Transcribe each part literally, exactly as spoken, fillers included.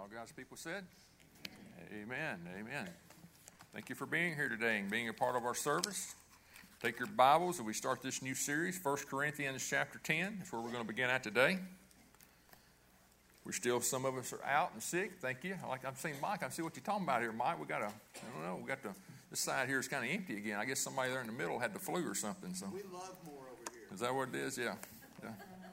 All God's people said, amen, amen. Thank you for being here today and being a part of our service. Take your Bibles and we start this new series, First Corinthians chapter ten. That's where we're going to begin at today. We're still, some of us are out and sick. Thank you. Like I'm seeing Mike, I see what you're talking about here, Mike. We got a, I don't know, we got the, this side here is kind of empty again. I guess somebody there in the middle had the flu or something. So. We love more over here. Is that what it is? Yeah. yeah.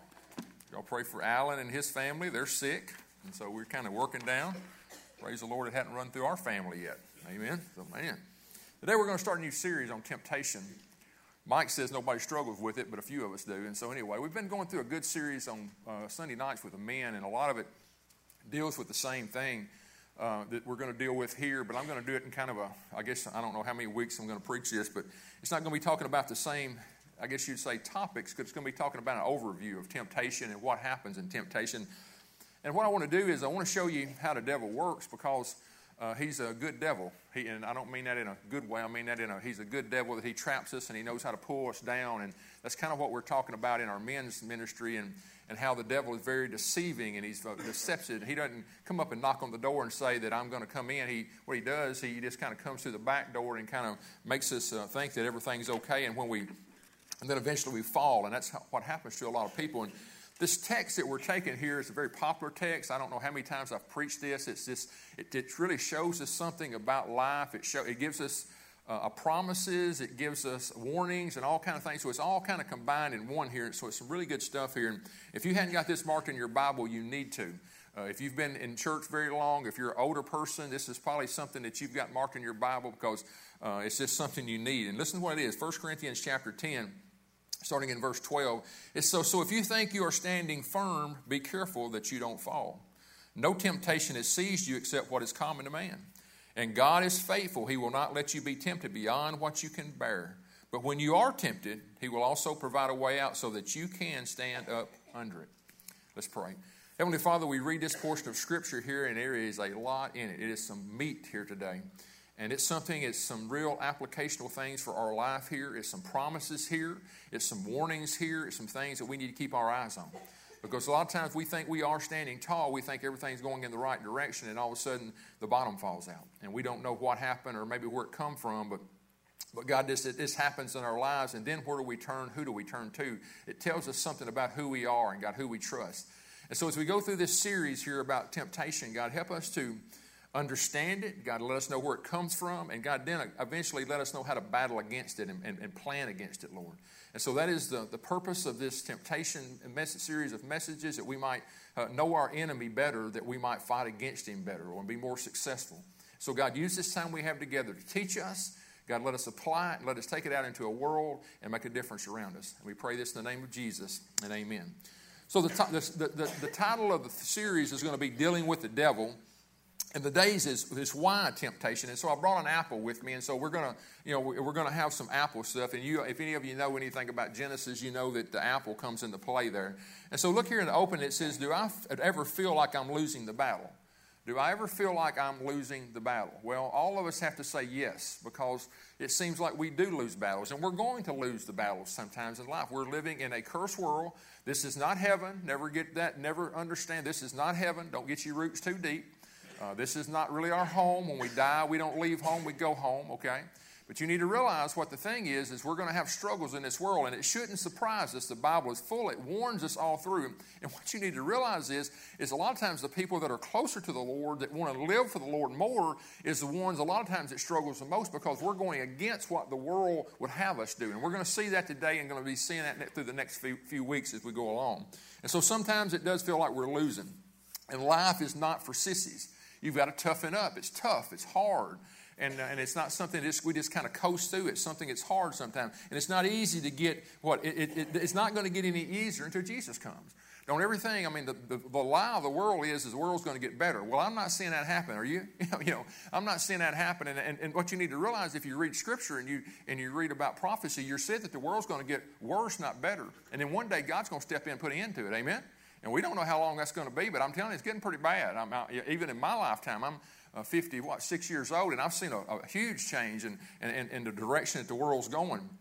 Y'all pray for Alan and his family. They're sick. And so we're kind of working down. Praise the Lord, it hadn't run through our family yet. Amen. So, man. Today we're going to start a new series on temptation. Mike says nobody struggles with it, but a few of us do. And so anyway, we've been going through a good series on uh, Sunday nights with the men, and a lot of it deals with the same thing uh, that we're going to deal with here. But I'm going to do it in kind of a, I guess, I don't know how many weeks I'm going to preach this, but it's not going to be talking about the same, I guess you'd say, topics, because it's going to be talking about an overview of temptation and what happens in temptation. And what I want to do is I want to show you how the devil works, because uh, he's a good devil. He, and I don't mean that in a good way. I mean that in a, he's a good devil that he traps us and he knows how to pull us down. And that's kind of what we're talking about in our men's ministry, and, and how the devil is very deceiving and he's uh, deceptive. He doesn't come up and knock on the door and say that I'm going to come in. He, what he does, he just kind of comes through the back door and kind of makes us uh, think that everything's okay. And when we, and then eventually we fall. And that's how, what happens to a lot of people. And this text that we're taking here is a very popular text. I don't know how many times I've preached this. It's just, it, it really shows us something about life. It show, it gives us uh, promises. It gives us warnings and all kind of things. So it's all kind of combined in one here. So it's some really good stuff here. And if you hadn't got this marked in your Bible, you need to. Uh, if you've been in church very long, if you're an older person, this is probably something that you've got marked in your Bible, because uh, it's just something you need. And listen to what it is. First Corinthians chapter ten. Starting in verse twelve, it's so, so if you think you are standing firm, be careful that you don't fall. No temptation has seized you except what is common to man. And God is faithful. He will not let you be tempted beyond what you can bear. But when you are tempted, He will also provide a way out so that you can stand up under it. Let's pray. Heavenly Father, we read this portion of Scripture here, and there is a lot in it. It is some meat here today. And it's something, it's some real applicational things for our life here. It's some promises here. It's some warnings here. It's some things that we need to keep our eyes on. Because a lot of times we think we are standing tall. We think everything's going in the right direction, and all of a sudden the bottom falls out. And we don't know what happened or maybe where it come from. But, but God, this, this happens in our lives. And then where do we turn? Who do we turn to? It tells us something about who we are and, God, who we trust. And so as we go through this series here about temptation, God, help us to understand it. God, let us know where it comes from. And God, then eventually let us know how to battle against it and, and, and plan against it, Lord. And so that is the, the purpose of this temptation message, series of messages, that we might uh, know our enemy better, that we might fight against him better or be more successful. So God, use this time we have together to teach us. God, let us apply it and let us take it out into a world and make a difference around us. And we pray this in the name of Jesus, and amen. So the, the, the, the title of the series is going to be Dealing with the Devil. And the days is, is why temptation. And so I brought an apple with me, and so we're gonna, you know, we're gonna have some apple stuff. And you, if any of you know anything about Genesis, you know that the apple comes into play there. And so look here in the open. It says, "Do I ever feel like I'm losing the battle? Do I ever feel like I'm losing the battle?" Well, all of us have to say yes, because it seems like we do lose battles, and we're going to lose the battles sometimes in life. We're living in a cursed world. This is not heaven. Never get that. Never understand. This is not heaven. Don't get your roots too deep. Uh, this is not really our home. When we die, we don't leave home, we go home, okay? But you need to realize what the thing is, is we're going to have struggles in this world, and it shouldn't surprise us. The Bible is full. It warns us all through. And what you need to realize is, is a lot of times the people that are closer to the Lord, that want to live for the Lord more, is the ones a lot of times that struggles the most, because we're going against what the world would have us do. And we're going to see that today, and going to be seeing that through the next few, few weeks as we go along. And so sometimes it does feel like we're losing. And life is not for sissies. You've got to toughen up. It's tough. It's hard. And, uh, and it's not something that we just kind of coast through. It's something that's hard sometimes. And it's not easy to get what? It, it, it, it's not going to get any easier until Jesus comes. Don't everything, I mean, the, the, the lie of the world is, is the world's going to get better. Well, I'm not seeing that happen. Are you? You know, you know I'm not seeing that happen. And, and, and what you need to realize, if you read Scripture and you and you read about prophecy, you're said that the world's going to get worse, not better. And then one day God's going to step in and put an end to it. Amen? And we don't know how long that's going to be, but I'm telling you, it's getting pretty bad. I'm out, even in my lifetime, I'm uh, fifty, what, six years old, and I've seen a, a huge change in, in, in the direction that the world's going.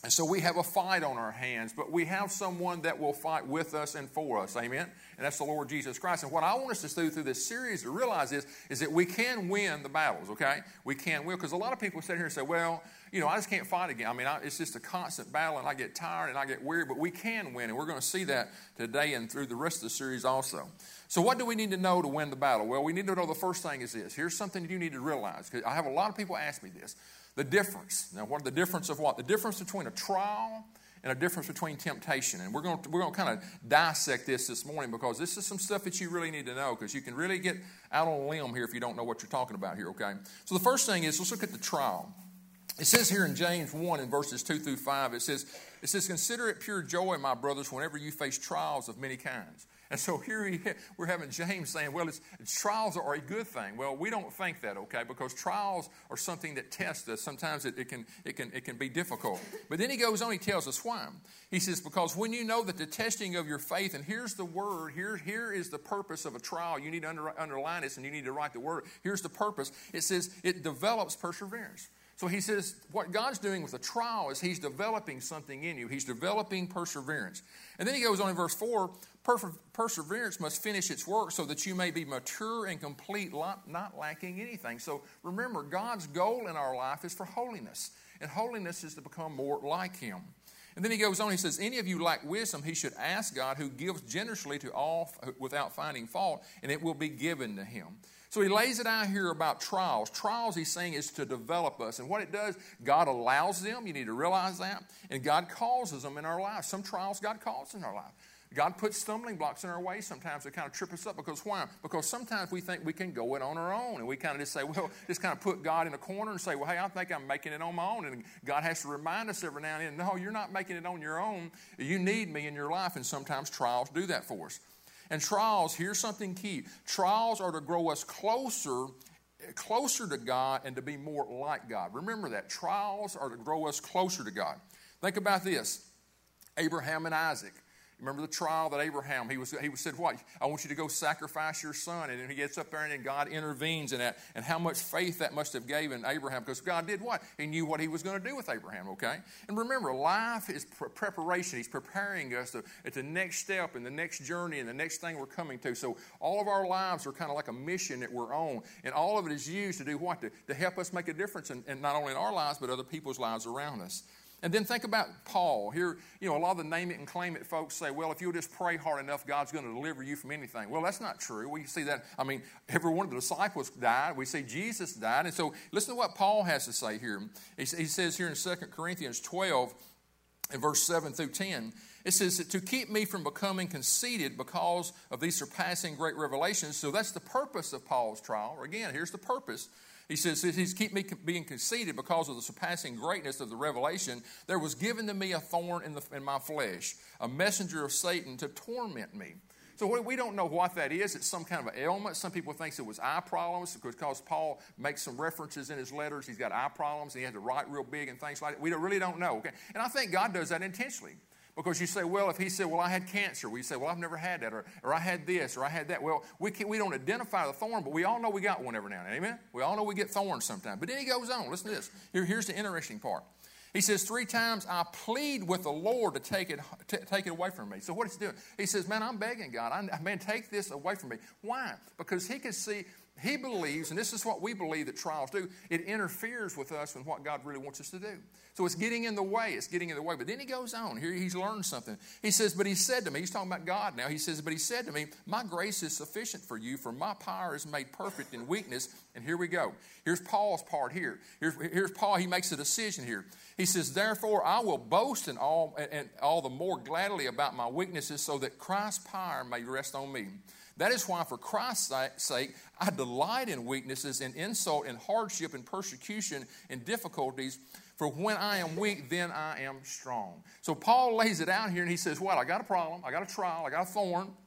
And so we have a fight on our hands, but we have someone that will fight with us and for us, amen? And that's the Lord Jesus Christ. And what I want us to do through this series to realize is, is that we can win the battles, okay? We can win, because a lot of people sit here and say, well, you know, I just can't fight again. I mean, I, it's just a constant battle, and I get tired and I get weary, but we can win, and we're going to see that today and through the rest of the series also. So what do we need to know to win the battle? Well, we need to know the first thing is this. Here's something you need to realize, because I have a lot of people ask me this. The difference. Now, what the difference of what? The difference between a trial and a difference between temptation. And we're going to, we're going to kind of dissect this this morning, because this is some stuff that you really need to know, because you can really get out on a limb here if you don't know what you're talking about here, okay? So the first thing is, let's look at the trial. It says here in James one in verses two through five, it says, it says, consider it pure joy, my brothers, whenever you face trials of many kinds. And so here he, we're having James saying, well, it's, it's, trials are a good thing. Well, we don't think that, okay, because trials are something that test us. Sometimes it, it, can, it, can, it can be difficult. But then he goes on, he tells us why. He says, because when you know that the testing of your faith, and here's the word, here, here is the purpose of a trial. You need to under, underline this, and you need to write the word. Here's the purpose. It says it develops perseverance. So he says what God's doing with a trial is he's developing something in you. He's developing perseverance. And then he goes on in verse four, perseverance must finish its work so that you may be mature and complete, not lacking anything. So remember, God's goal in our life is for holiness. And holiness is to become more like him. And then he goes on, he says, any of you lack wisdom, he should ask God, who gives generously to all without finding fault, and it will be given to him. So he lays it out here about trials. Trials, he's saying, is to develop us. And what it does, God allows them. You need to realize that. And God causes them in our lives. Some trials God causes in our life. God puts stumbling blocks in our way sometimes to kind of trip us up. Because why? Because sometimes we think we can go it on our own. And we kind of just say, well, just kind of put God in a corner and say, well, hey, I think I'm making it on my own. And God has to remind us every now and then, no, you're not making it on your own. You need me in your life. And sometimes trials do that for us. And trials, here's something key. Trials are to grow us closer, closer to God and to be more like God. Remember that. Trials are to grow us closer to God. Think about this. Abraham and Isaac. Remember the trial that Abraham, he was he said, what? I want you to go sacrifice your son. And then he gets up there and then God intervenes in that. And how much faith that must have given Abraham, because God did what? He knew what he was going to do with Abraham, okay? And remember, life is pre- preparation. He's preparing us to, at the next step and the next journey and the next thing we're coming to. So all of our lives are kind of like a mission that we're on. And all of it is used to do what? To, to help us make a difference, in, in not only in our lives, but other people's lives around us. And then think about Paul. Here, you know, a lot of the name it and claim it folks say, well, if you'll just pray hard enough, God's going to deliver you from anything. Well, that's not true. We see that, I mean, every one of the disciples died. We see Jesus died. And so listen to what Paul has to say here. He, he says here in Second Corinthians twelve, in verse seven through ten, it says that to keep me from becoming conceited because of these surpassing great revelations. So that's the purpose of Paul's trial. Again, here's the purpose. He says, he's keep me being conceited because of the surpassing greatness of the revelation. There was given to me a thorn in, the, in my flesh, a messenger of Satan to torment me. So we don't know what that is. It's some kind of an ailment. Some people think it was eye problems because Paul makes some references in his letters. He's got eye problems and he had to write real big and things like that. We don't, really don't know. Okay? And I think God does that intentionally. Because you say, well, if he said, well, I had cancer. We say, well, I've never had that. Or, or I had this. Or I had that. Well, we can, we don't identify the thorn, but we all know we got one every now and then. Amen? We all know we get thorns sometimes. But then he goes on. Listen to this. Here, here's the interesting part. He says, three times I plead with the Lord to take it t- take it away from me. So what is he doing? He says, man, I'm begging God. I, man, take this away from me. Why? Because he could see... He believes, and this is what we believe that trials do, it interferes with us and what God really wants us to do. So it's getting in the way. It's getting in the way. But then he goes on. Here he's learned something. He says, but he said to me, he's talking about God now. He says, but he said to me, my grace is sufficient for you, for my power is made perfect in weakness. And here we go. Here's Paul's part here. Here's, here's Paul. He makes a decision here. He says, therefore I will boast in all, and all the more gladly about my weaknesses so that Christ's power may rest on me. That is why, for Christ's sake, I delight in weaknesses, in insult, in hardship, in persecution, in difficulties. For when I am weak, then I am strong. So Paul lays it out here, and he says, well, I got a problem. I got a trial. I got a thorn.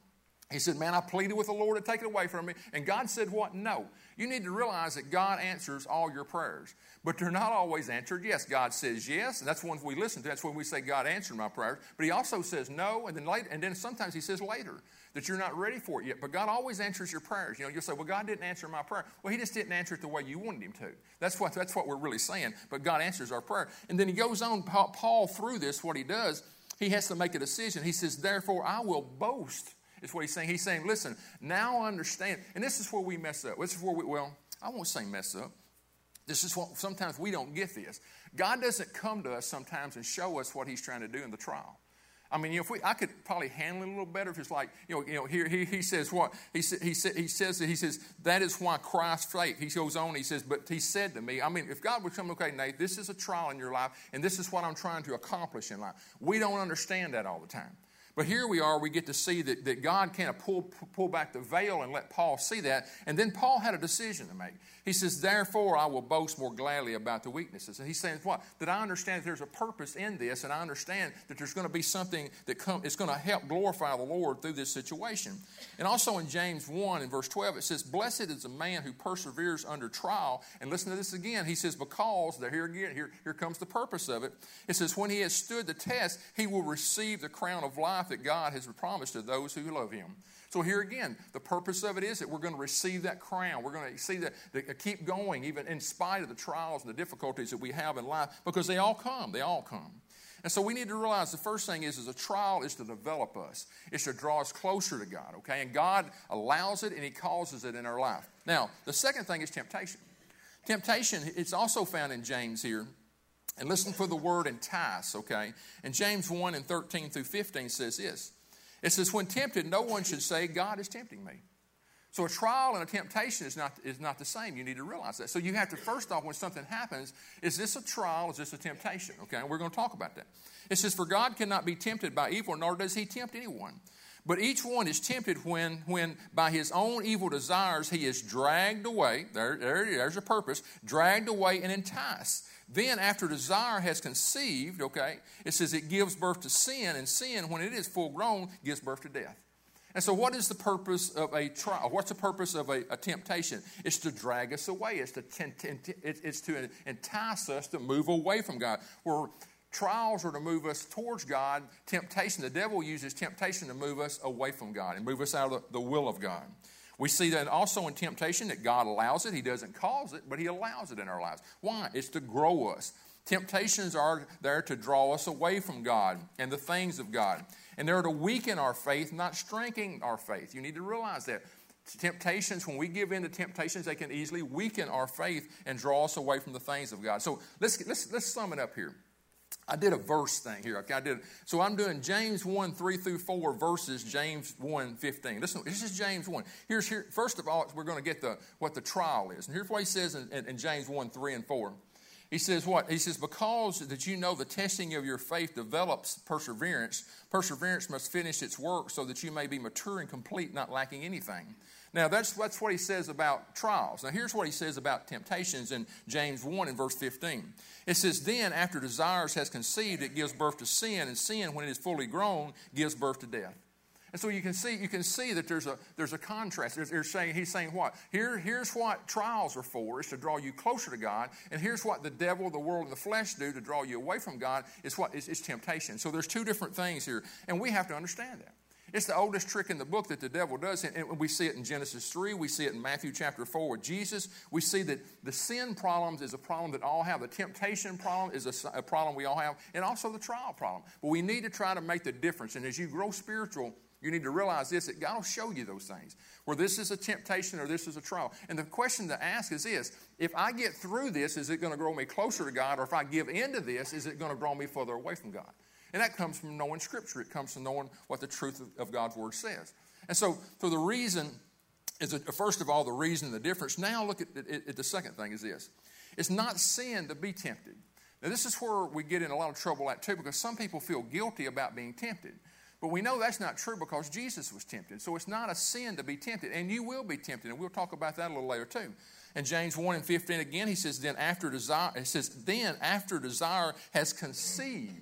He said, man, I pleaded with the Lord to take it away from me. And God said what? No. You need to realize that God answers all your prayers. But they're not always answered. Yes, God says yes, and that's the ones we listen to. That's when we say, God answered my prayers. But he also says no, and then later, and then sometimes he says later that you're not ready for it yet. But God always answers your prayers. You know, you'll say, well, God didn't answer my prayer. Well, he just didn't answer it the way you wanted him to. That's what, that's what we're really saying. But God answers our prayer. And then he goes on, Paul, through this, what he does, he has to make a decision. He says, therefore, I will boast. Is what he's saying. He's saying, listen, now I understand. And this is where we mess up. This is where we, well, I won't say mess up. This is what sometimes we don't get this. God doesn't come to us sometimes and show us what he's trying to do in the trial. I mean, you know, if we, I could probably handle it a little better if it's like, you know, you know, here he, he says what? He, sa- he, sa- he says that he says, that is why Christ's faith. He goes on, he says, but he said to me, I mean, if God would come, okay, Nate, this is a trial in your life, and this is what I'm trying to accomplish in life. We don't understand that all the time. But here we are, we get to see that, that God kind of pull, pull back the veil and let Paul see that. And then Paul had a decision to make. He says, therefore, I will boast more gladly about the weaknesses. And he's saying what? That I understand that there's a purpose in this, and I understand that there's going to be something that come, it's going to help glorify the Lord through this situation. And also in James one in verse twelve, it says, blessed is a man who perseveres under trial. And listen to this again. He says, because, there here again, here, here comes the purpose of it. It says, when he has stood the test, he will receive the crown of life that God has promised to those who love him. So here again, the purpose of it is that we're going to receive that crown. We're going to see that, that keep going even in spite of the trials and the difficulties that we have in life, because they all come. They all come. And so we need to realize the first thing is, is a trial is to develop us. It's to draw us closer to God, okay? And God allows it and he causes it in our life. Now, the second thing is temptation. Temptation, it's also found in James here. And listen for the word entice, okay? And James one and thirteen through fifteen says this. It says, when tempted, no one should say, God is tempting me. So a trial and a temptation is not, is not the same. You need to realize that. So you have to, first off, when something happens, is this a trial? Is this a temptation? Okay, and we're going to talk about that. It says, for God cannot be tempted by evil, nor does he tempt anyone. But each one is tempted when, when by his own evil desires he is dragged away. There, there, there's a purpose. Dragged away and enticed. Then after desire has conceived, okay, it says it gives birth to sin. And sin, when it is full grown, gives birth to death. And so what is the purpose of a trial? What's the purpose of a, a temptation? It's to drag us away. It's to, t- t- it's to entice us to move away from God. Where trials are to move us towards God. Temptation, the devil uses temptation to move us away from God and move us out of the, the will of God. We see that also in temptation that God allows it. He doesn't cause it, but he allows it in our lives. Why? It's to grow us. Temptations are there to draw us away from God and the things of God. And they're to weaken our faith, not strengthen our faith. You need to realize that. Temptations, when we give in to temptations, they can easily weaken our faith and draw us away from the things of God. So let's, let's, let's sum it up here. I did a verse thing here. Okay, I did. So I'm doing James one, three through four versus James one, fifteen. Listen, this is James one. Here's here. First of all, we're going to get the what the trial is. And here's what he says in, in, in James one, three and four. He says what? He says, because that you know the testing of your faith develops perseverance. Perseverance must finish its work so that you may be mature and complete, not lacking anything. Now, that's, that's what he says about trials. Now, here's what he says about temptations in James one and verse fifteen. It says, then, after desires has conceived, it gives birth to sin, and sin, when it is fully grown, gives birth to death. And so you can see, you can see that there's a, there's a contrast. There's, there's saying, he's saying what? Here, here's what trials are for, is to draw you closer to God. And here's what the devil, the world, and the flesh do to draw you away from God. It's what? It's, it's temptation. So there's two different things here, and we have to understand that. It's the oldest trick in the book that the devil does. And we see it in Genesis three. We see it in Matthew chapter four with Jesus. We see that the sin problems is a problem that all have. The temptation problem is a, a problem we all have. And also the trial problem. But we need to try to make the difference. And as you grow spiritual, you need to realize this, that God will show you those things. Where this is a temptation or this is a trial. And the question to ask is this. If I get through this, is it going to grow me closer to God? Or if I give into this, is it going to draw me further away from God? And that comes from knowing Scripture. It comes from knowing what the truth of God's Word says. And so, so the reason is, that, first of all, the reason, the difference. Now look at, at, at the second thing is this. It's not sin to be tempted. Now this is where we get in a lot of trouble at too, because some people feel guilty about being tempted. But we know that's not true because Jesus was tempted. So it's not a sin to be tempted. And you will be tempted. And we'll talk about that a little later too. In James one and fifteen again, he says, then after desire, it says, then after desire has conceived.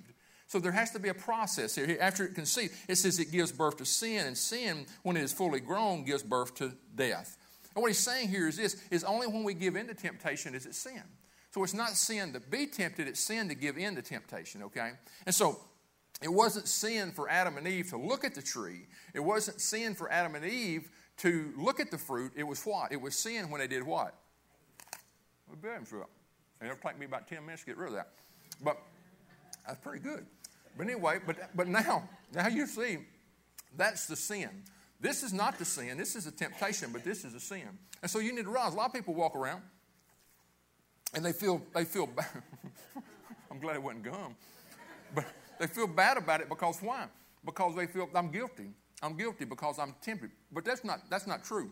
So there has to be a process here. After it conceived, it says it gives birth to sin, and sin, when it is fully grown, gives birth to death. And what he's saying here is this, is only when we give in to temptation is it sin. So it's not sin to be tempted, it's sin to give in to temptation, okay? And so it wasn't sin for Adam and Eve to look at the tree. It wasn't sin for Adam and Eve to look at the fruit. It was what? It was sin when they did what? We bear them through it. And it'll take me about ten minutes to get rid of that. But that's pretty good. But anyway, but but now, now you see, that's the sin. This is not the sin. This is a temptation, but this is a sin. And so you need to realize a lot of people walk around and they feel they feel bad. I'm glad it wasn't gum. But they feel bad about it because why? Because they feel I'm guilty. I'm guilty because I'm tempted. But that's not that's not true.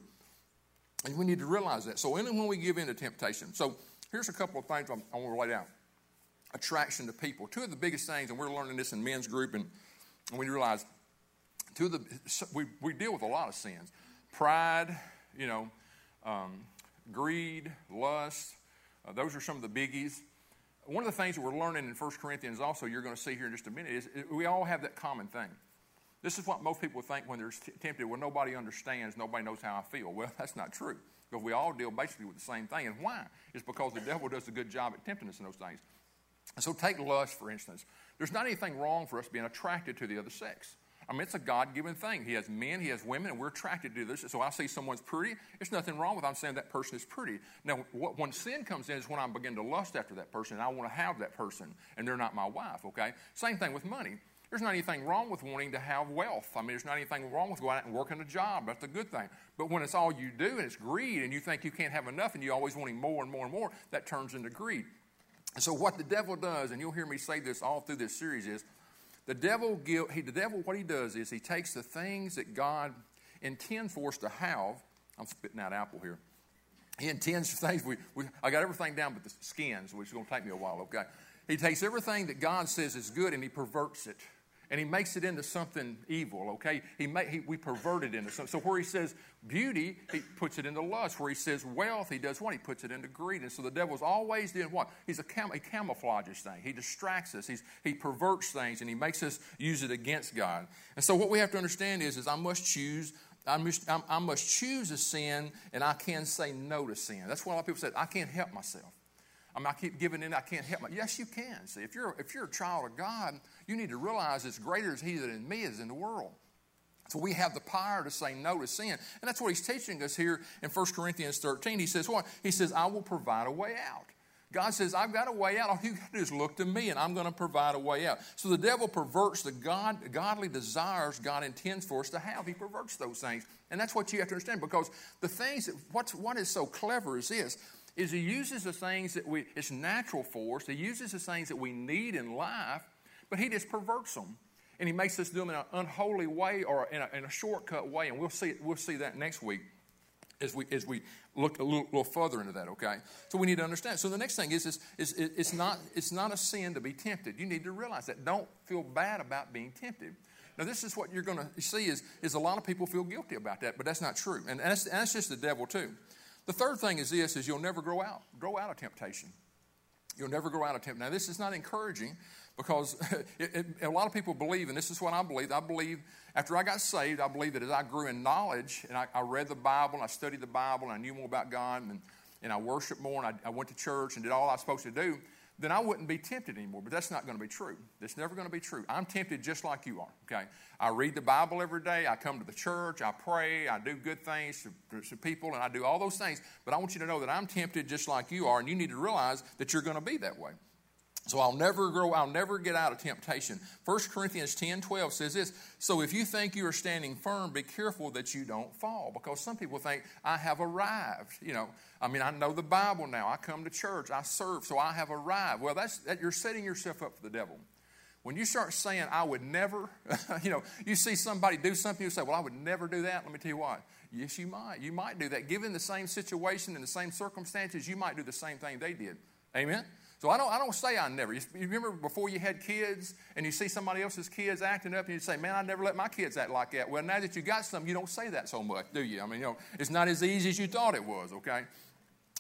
And we need to realize that. So only when we give in to temptation. So here's a couple of things I want to lay down. Attraction to people. Two of the biggest things, and we're learning this in men's group, and, and we realize two of the we, we deal with a lot of sins. Pride, you know, um, greed, lust. Uh, those are some of the biggies. One of the things that we're learning in First Corinthians also, you're going to see here in just a minute, is we all have that common thing. This is what most people think when they're t- tempted. Well, nobody understands. Nobody knows how I feel. Well, that's not true. Because we all deal basically with the same thing. And why? It's because the devil does a good job at tempting us in those things. So take lust, for instance. There's not anything wrong for us being attracted to the other sex. I mean, it's a God-given thing. He has men, he has women, and we're attracted to this. So I see someone's pretty. There's nothing wrong with it. I'm saying that person is pretty. Now, what, when sin comes in is when I begin to lust after that person, and I want to have that person, and they're not my wife, okay? Same thing with money. There's not anything wrong with wanting to have wealth. I mean, there's not anything wrong with going out and working a job. That's a good thing. But when it's all you do and it's greed and you think you can't have enough and you always wanting more and more and more, that turns into greed. And so what the devil does, and you'll hear me say this all through this series, is the devil, give, he, the devil, what he does is he takes the things that God intends for us to have. I'm spitting out apple here. He intends for things. We, we, I got everything down but the skins, which is going to take me a while, okay? He takes everything that God says is good and he perverts it. And he makes it into something evil, okay? He, may, he We pervert it into something. So where he says beauty, he puts it into lust. Where he says wealth, he does what? He puts it into greed. And so the devil's always doing what? He's a cam- he camouflages things. He distracts us. He's, he perverts things, and he makes us use it against God. And so what we have to understand is, is I must choose I must, I must choose a sin, and I can say no to sin. That's what a lot of people say. I can't help myself. I mean, I keep giving in, I can't help myself. Yes, you can. See, if you're, if you're a child of God, you need to realize it's greater is he that in me is in the world. So we have the power to say no to sin. And that's what he's teaching us here in First Corinthians thirteen. He says what? He says, I will provide a way out. God says, I've got a way out. All you got to do is look to me, and I'm going to provide a way out. So the devil perverts the God, godly desires God intends for us to have. He perverts those things. And that's what you have to understand, because the things, that, what's, what is so clever is this, is he uses the things that we, it's natural for us. He uses the things that we need in life, but he just perverts them. And he makes us do them in an unholy way or in a, in a shortcut way. And we'll see, we'll see that next week as we as we look a little, little further into that, okay? So we need to understand. So the next thing is, is, is it's, not, it's not a sin to be tempted. You need to realize that. Don't feel bad about being tempted. Now, this is what you're going to see is, is a lot of people feel guilty about that, but that's not true. And, and, that's, and that's just the devil, too. The third thing is this, is you'll never grow out, grow out of temptation. You'll never grow out of temptation. Now, this is not encouraging because it, it, a lot of people believe, and this is what I believe, I believe after I got saved, I believe that as I grew in knowledge, and I, I read the Bible, and I studied the Bible, and I knew more about God, and, and I worshiped more, and I, I went to church and did all I was supposed to do, then I wouldn't be tempted anymore. But that's not going to be true. That's never going to be true. I'm tempted just like you are, okay? I read the Bible every day. I come to the church. I pray. I do good things to, to people, and I do all those things. But I want you to know that I'm tempted just like you are, and you need to realize that you're going to be that way. So I'll never grow, I'll never get out of temptation. First Corinthians ten twelve says this, so if you think you are standing firm, be careful that you don't fall. Because some people think, I have arrived. You know, I mean, I know the Bible now. I come to church. I serve, so I have arrived. Well, that's that you're setting yourself up for the devil. When you start saying, I would never, you know, you see somebody do something, you say, well, I would never do that. Let me tell you what. Yes, you might. You might do that. Given the same situation and the same circumstances, you might do the same thing they did. Amen? So I don't, I don't say I never. You remember before you had kids and you see somebody else's kids acting up and you say, man, I never let my kids act like that. Well, now that you got some, you don't say that so much, do you? I mean, you know, it's not as easy as you thought it was, okay?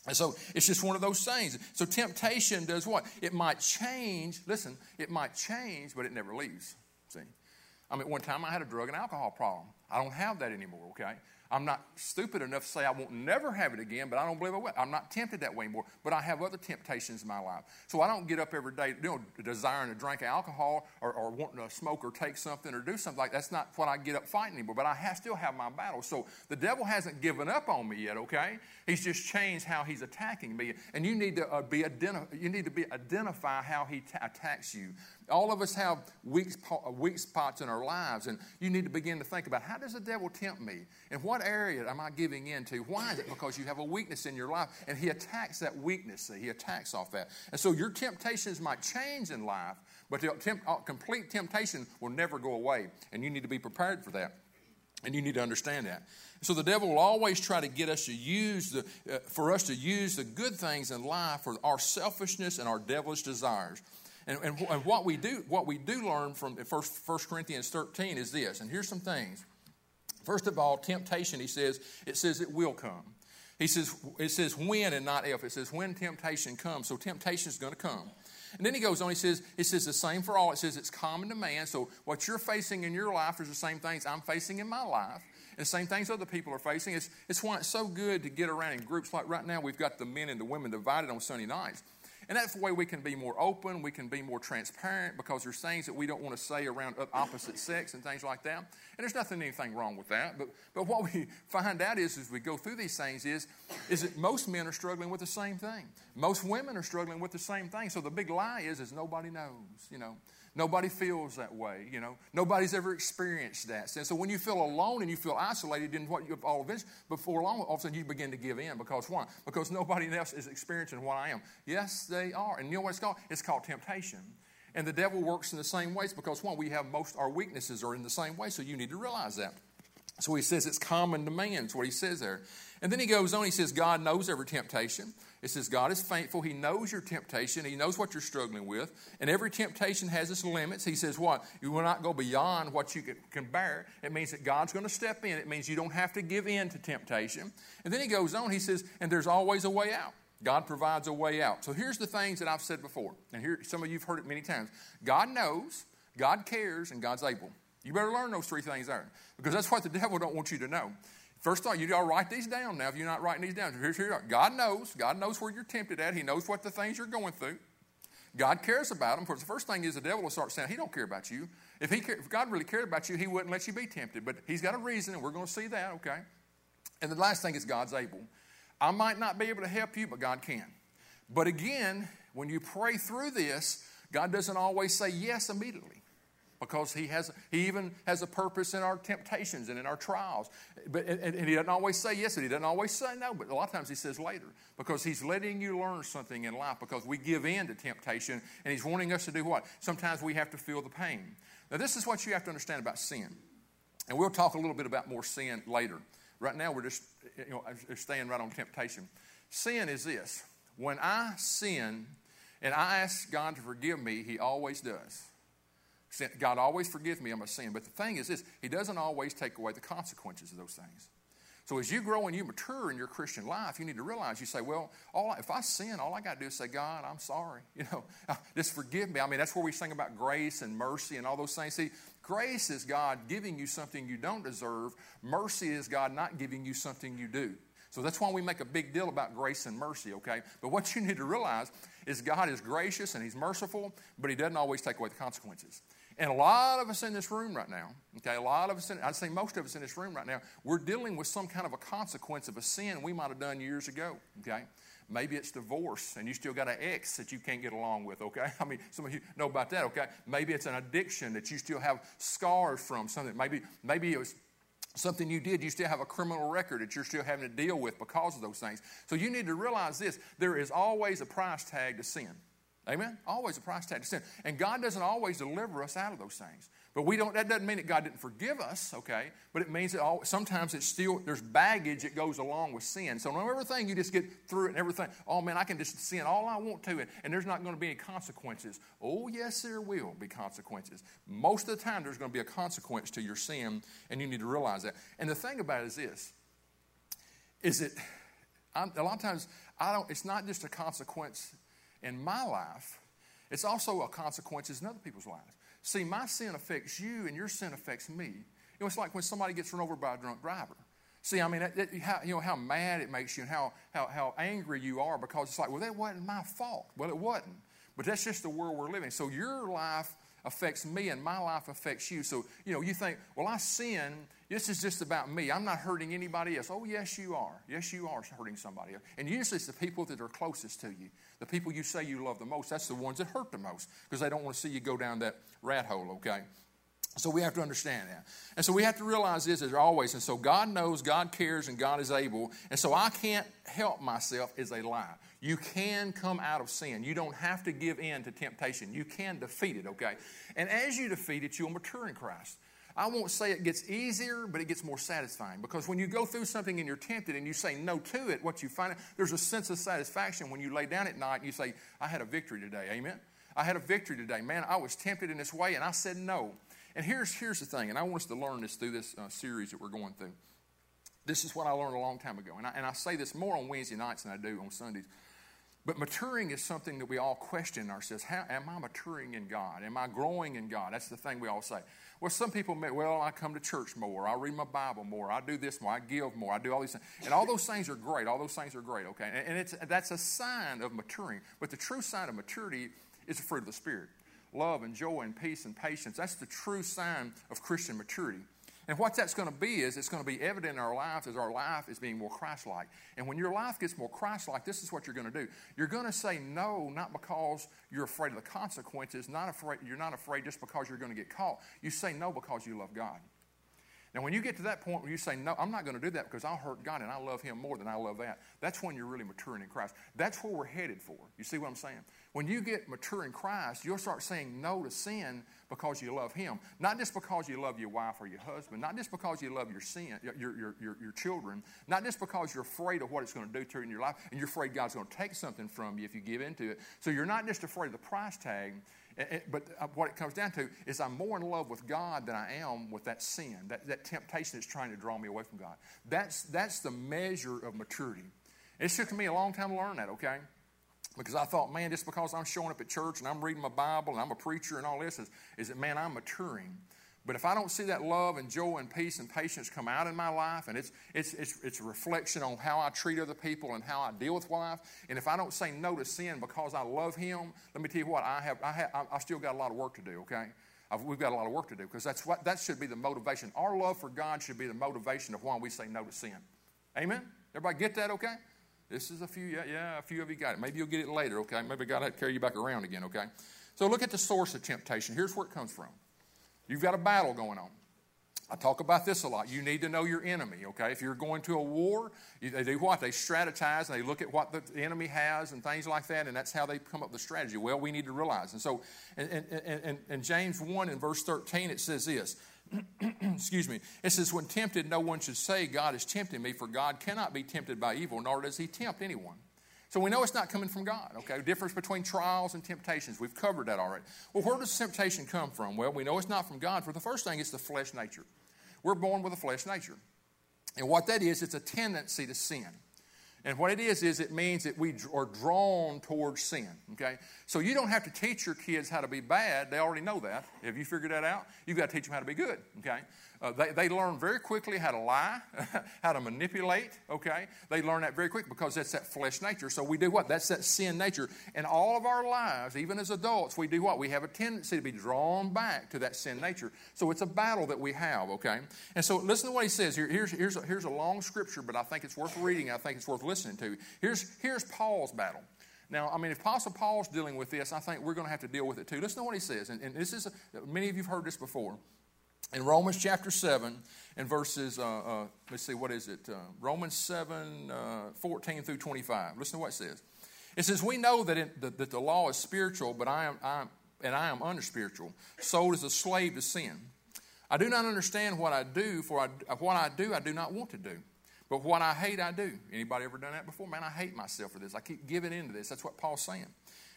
And so it's just one of those things. So temptation does what? It might change. Listen, it might change, but it never leaves. See? I mean, one time I had a drug and alcohol problem. I don't have that anymore, okay? I'm not stupid enough to say I won't never have it again, but I don't believe I will. I'm not tempted that way anymore, but I have other temptations in my life. So I don't get up every day, you know, desiring to drink alcohol or, or wanting to smoke or take something or do something like that. That's not what I get up fighting anymore, but I have, still have my battle. So the devil hasn't given up on me yet, okay? He's just changed how he's attacking me, and you need to uh, be identi- you need to be identify how he t- attacks you. All of us have weak, weak spots in our lives, and you need to begin to think about, how does the devil tempt me? In what area am I giving in to? Why is it? Because you have a weakness in your life, and he attacks that weakness. See, he attacks off that. And so your temptations might change in life, but the temp- complete temptation will never go away, and you need to be prepared for that. And you need to understand that. So the devil will always try to get us to use the, uh, for us to use the good things in life for our selfishness and our devilish desires. And, and, and what we do, what we do learn from First Corinthians thirteen is this. And here's some things. First of all, temptation, he says, it says it will come. He says, it says when and not if. It says when temptation comes. So temptation is going to come. And then he goes on, he says, it says the same for all. It says it's common to man. So what you're facing in your life is the same things I'm facing in my life. And the same things other people are facing. It's, it's why it's so good to get around in groups like right now. We've got the men and the women divided on Sunday nights. And that's the way we can be more open, we can be more transparent, because there's things that we don't want to say around opposite sex and things like that. And there's nothing, anything wrong with that. But but what we find out is, as we go through these things, is, is that most men are struggling with the same thing. Most women are struggling with the same thing. So the big lie is, is nobody knows, you know. Nobody feels that way, you know. Nobody's ever experienced that. And so when you feel alone and you feel isolated in what you all events, before long, all of a sudden you begin to give in. Because why? Because nobody else is experiencing what I am. Yes, they are. And you know what it's called? It's called temptation. And the devil works in the same ways because, one, we have most, our weaknesses are in the same way, so you need to realize that. So he says it's common to man, is what he says there. And then he goes on, he says God knows every temptation. It says God is faithful. He knows your temptation. He knows what you're struggling with. And every temptation has its limits. He says what? You will not go beyond what you can bear. It means that God's going to step in. It means you don't have to give in to temptation. And then he goes on, he says, and there's always a way out. God provides a way out. So here's the things that I've said before. And here, some of you have heard it many times. God knows, God cares, and God's able. You better learn those three things there, because that's what the devil don't want you to know. First of all, you got to write these down now if you're not writing these down. Here's, here, God knows. God knows where you're tempted at. He knows what the things you're going through. God cares about them. Because the first thing is the devil will start saying, he don't care about you. If, he, if God really cared about you, he wouldn't let you be tempted. But he's got a reason, and we're going to see that, okay? And the last thing is God's able. I might not be able to help you, but God can. But again, when you pray through this, God doesn't always say yes immediately. Because he has, he even has a purpose in our temptations and in our trials. But, and, and he doesn't always say yes, and he doesn't always say no, but a lot of times he says later. Because he's letting you learn something in life, because we give in to temptation, and he's wanting us to do what? Sometimes we have to feel the pain. Now this is what you have to understand about sin. And we'll talk a little bit about more sin later. Right now we're just you know, staying right on temptation. Sin is this. When I sin and I ask God to forgive me, he always does. God always forgives me of my sin. But the thing is this, he doesn't always take away the consequences of those things. So as you grow and you mature in your Christian life, you need to realize, you say, well, all I, if I sin, all I got to do is say, God, I'm sorry. You know, just forgive me. I mean, that's where we sing about grace and mercy and all those things. See, grace is God giving you something you don't deserve. Mercy is God not giving you something you do. So that's why we make a big deal about grace and mercy, okay? But what you need to realize is God is gracious and he's merciful, but he doesn't always take away the consequences. And a lot of us in this room right now, okay, a lot of us, in, I'd say most of us in this room right now, we're dealing with some kind of a consequence of a sin we might have done years ago, okay? Maybe it's divorce, and you still got an ex that you can't get along with, okay? I mean, some of you know about that, okay? Maybe it's an addiction that you still have scars from, something. Maybe, maybe it was something you did, you still have a criminal record that you're still having to deal with because of those things. So you need to realize this, there is always a price tag to sin. Amen? Always a price tag to sin. And God doesn't always deliver us out of those things. But we don't, that doesn't mean that God didn't forgive us, okay? But it means that all, sometimes it's still, there's baggage that goes along with sin. So not everything you just get through it and everything, oh man, I can just sin all I want to, and, and there's not going to be any consequences. Oh yes, there will be consequences. Most of the time there's going to be a consequence to your sin, and you need to realize that. And the thing about it is this, is that I'm, a lot of times I don't, it's not just a consequence in my life. It's also a consequence in other people's lives. See, my sin affects you and your sin affects me. You know, it's like when somebody gets run over by a drunk driver. See, I mean, it, it, how, you know, how mad it makes you and how, how, how angry you are because it's like, well, that wasn't my fault. Well, it wasn't. But that's just the world we're living. So your life affects me and my life affects you. So, you know, you think, well, I sin. This is just about me. I'm not hurting anybody else. Oh, yes, you are. Yes, you are hurting somebody else. And usually it's the people that are closest to you. The people you say you love the most. That's the ones that hurt the most because they don't want to see you go down that rat hole, okay? So we have to understand that. And so we have to realize this as always. And so God knows, God cares, and God is able. And so I can't help myself is a lie. You can come out of sin. You don't have to give in to temptation. You can defeat it, okay? And as you defeat it, you'll mature in Christ. I won't say it gets easier, but it gets more satisfying. Because when you go through something and you're tempted and you say no to it, what you find, there's a sense of satisfaction when you lay down at night and you say, I had a victory today, amen? I had a victory today. Man, I was tempted in this way and I said no. And here's, here's the thing, and I want us to learn this through this uh, series that we're going through. This is what I learned a long time ago. And I, and I say this more on Wednesday nights than I do on Sundays. But maturing is something that we all question ourselves. How am I maturing in God? Am I growing in God? That's the thing we all say. Well, some people may, well, I come to church more. I read my Bible more. I do this more. I give more. I do all these things. And all those things are great. All those things are great, okay? And, and it's, that's a sign of maturing. But the true sign of maturity is the fruit of the Spirit. Love and joy and peace and patience. That's the true sign of Christian maturity. And what that's going to be is it's going to be evident in our lives as our life is being more Christ-like. And when your life gets more Christ-like, this is what you're going to do. You're going to say no, not because you're afraid of the consequences. Not afraid, you're not afraid just because you're going to get caught. You say no because you love God. Now, when you get to that point where you say, no, I'm not going to do that because I'll hurt God and I love Him more than I love that, that's when you're really maturing in Christ. That's where we're headed for. You see what I'm saying? When you get mature in Christ, you'll start saying no to sin because you love Him. Not just because you love your wife or your husband. Not just because you love your sin, your, your, your, your children. Not just because you're afraid of what it's going to do to you in your life and you're afraid God's going to take something from you if you give into it. So you're not just afraid of the price tag. But what it comes down to is I'm more in love with God than I am with that sin, that, that temptation that's trying to draw me away from God. That's, that's the measure of maturity. It took me a long time to learn that, okay? Because I thought, man, just because I'm showing up at church and I'm reading my Bible and I'm a preacher and all this, is, is that, man, I'm maturing. But if I don't see that love and joy and peace and patience come out in my life, and it's, it's, it's, it's a reflection on how I treat other people and how I deal with life, and if I don't say no to sin because I love Him, let me tell you what, I have, I have, I still got a lot of work to do, okay? I've, we've got a lot of work to do because that's what, that should be the motivation. Our love for God should be the motivation of why we say no to sin. Amen? Everybody get that, okay? This is a few, yeah, yeah, a few of you got it. Maybe you'll get it later, okay? Maybe God had to carry you back around again, okay? So look at the source of temptation. Here's where it comes from. You've got a battle going on. I talk about this a lot. You need to know your enemy, okay? If you're going to a war, you, they do what? They strategize, and they look at what the enemy has and things like that, and that's how they come up with the strategy. Well, we need to realize. And so in, in, in, in James one in verse thirteen, it says this. Excuse me. It says, when tempted, no one should say, God is tempting me, for God cannot be tempted by evil, nor does He tempt anyone. So we know it's not coming from God, okay? The difference between trials and temptations. We've covered that already. Well, where does temptation come from? Well, we know it's not from God. For the first thing, it's the flesh nature. We're born with a flesh nature. And what that is, it's a tendency to sin. And what it is, is it means that we are drawn towards sin, okay? So you don't have to teach your kids how to be bad. They already know that. Have you figured that out? You've got to teach them how to be good, okay? Uh, they, they learn very quickly how to lie, how to manipulate, okay? They learn that very quick because that's that flesh nature. So we do what? That's that sin nature. And all of our lives, even as adults, we do what? We have a tendency to be drawn back to that sin nature. So it's a battle that we have, okay? And so listen to what he says here. Here's, here's, a, here's a long scripture, but I think it's worth reading. I think it's worth listening to. Here's, here's Paul's battle. Now, I mean, if Apostle Paul's dealing with this, I think we're going to have to deal with it too. Listen to what he says. And, and this is, a, many of you have heard this before. In Romans chapter seven, and verses, uh, uh, let's see, what is it? Uh, Romans seven, uh, fourteen through twenty-five. Listen to what it says. It says, we know that, it, that, that the law is spiritual, but I am, I am, and I am unspiritual, sold as a slave to sin. I do not understand what I do, for I, what I do, I do not want to do. But what I hate, I do. Anybody ever done that before? Man, I hate myself for this. I keep giving in to this. That's what Paul's saying.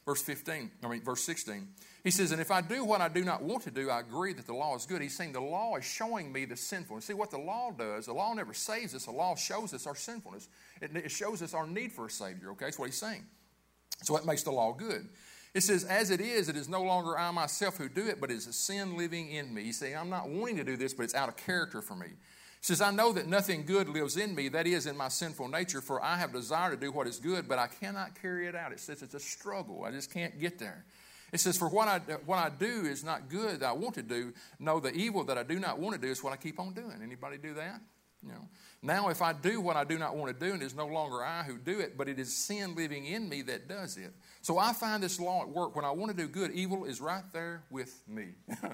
Verse fifteen, I mean, verse sixteen. He says, and if I do what I do not want to do, I agree that the law is good. He's saying the law is showing me the sinfulness. See, what the law does, the law never saves us. The law shows us our sinfulness. It, it shows us our need for a Savior, okay? That's what he's saying. So that makes the law good. It says, as it is, it is no longer I myself who do it, but it is a sin living in me. He's saying, I'm not wanting to do this, but it's out of character for me. He says, I know that nothing good lives in me, that is, in my sinful nature, for I have desire to do what is good, but I cannot carry it out. It says it's a struggle. I just can't get there. It says, for what I, what I do is not good that I want to do. No, the evil that I do not want to do is what I keep on doing. Anybody do that? You know. Now, if I do what I do not want to do, and it is no longer I who do it, but it is sin living in me that does it. So I find this law at work. When I want to do good, evil is right there with me.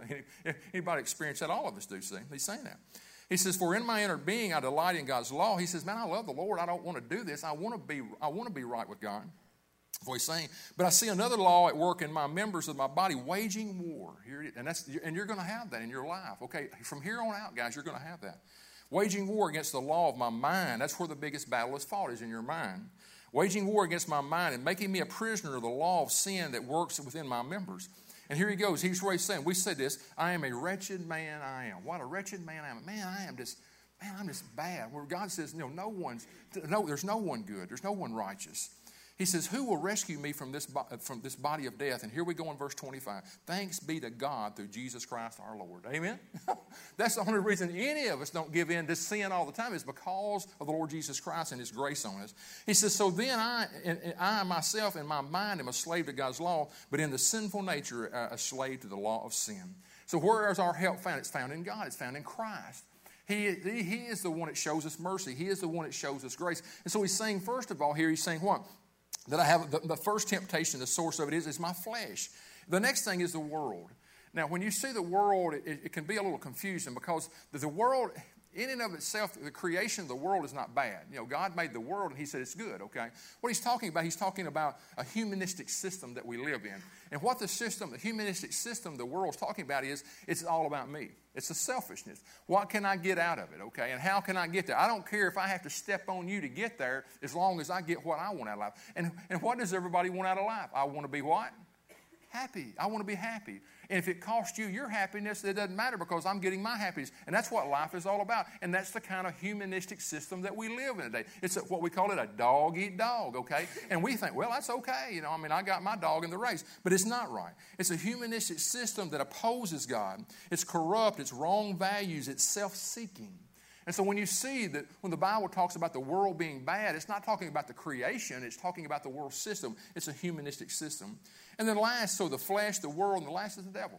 Anybody experience that? All of us do, see. He's saying that. He says, for in my inner being I delight in God's law. He says, man, I love the Lord. I don't want to do this. I want to be, I want to be right with God. That's what he's saying. But I see another law at work in my members of my body, waging war. Here it is. And, that's, and you're going to have that in your life. Okay, from here on out, guys, you're going to have that. Waging war against the law of my mind. That's where the biggest battle is fought, is in your mind. Waging war against my mind and making me a prisoner of the law of sin that works within my members. And here he goes. Here's what he's saying. We said this. I am a wretched man I am. What a wretched man I am. Man, I am just, man, I'm just bad. Where God says, you know, no one's, no, there's no one good. There's no one righteous. He says, who will rescue me from this, from this body of death? And here we go in verse twenty-five. Thanks be to God through Jesus Christ our Lord. Amen? That's the only reason any of us don't give in to sin all the time is because of the Lord Jesus Christ and his grace on us. He says, so then I, I myself in my mind am a slave to God's law, but in the sinful nature a slave to the law of sin. So where is our help found? It's found in God. It's found in Christ. He, he, he is the one that shows us mercy. He is the one that shows us grace. And so he's saying, first of all here, he's saying what? That I have, the, the first temptation, the source of it is, is my flesh. The next thing is the world. Now, when you see the world, it, it can be a little confusing because the, the world, in and of itself, the creation of the world is not bad. You know, God made the world and he said it's good, okay? What he's talking about, he's talking about a humanistic system that we live in. And what the system, the humanistic system the world's talking about is, it's all about me. It's the selfishness. What can I get out of it, okay? And how can I get there? I don't care if I have to step on you to get there as long as I get what I want out of life. And, and what does everybody want out of life? I want to be what? Happy. I want to be happy. And if it costs you your happiness, it doesn't matter because I'm getting my happiness. And that's what life is all about. And that's the kind of humanistic system that we live in today. It's a, what we call it a dog-eat-dog, okay? And we think, well, that's okay. You know, I mean, I got my dog in the race. But it's not right. It's a humanistic system that opposes God. It's corrupt. It's wrong values. It's self-seeking. And so when you see that when the Bible talks about the world being bad, it's not talking about the creation. It's talking about the world system. It's a humanistic system. And then last, so the flesh, the world, and the last is the devil.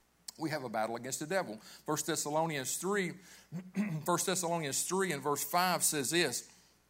We have a battle against the devil. First Thessalonians three, First Thessalonians three and verse five says this.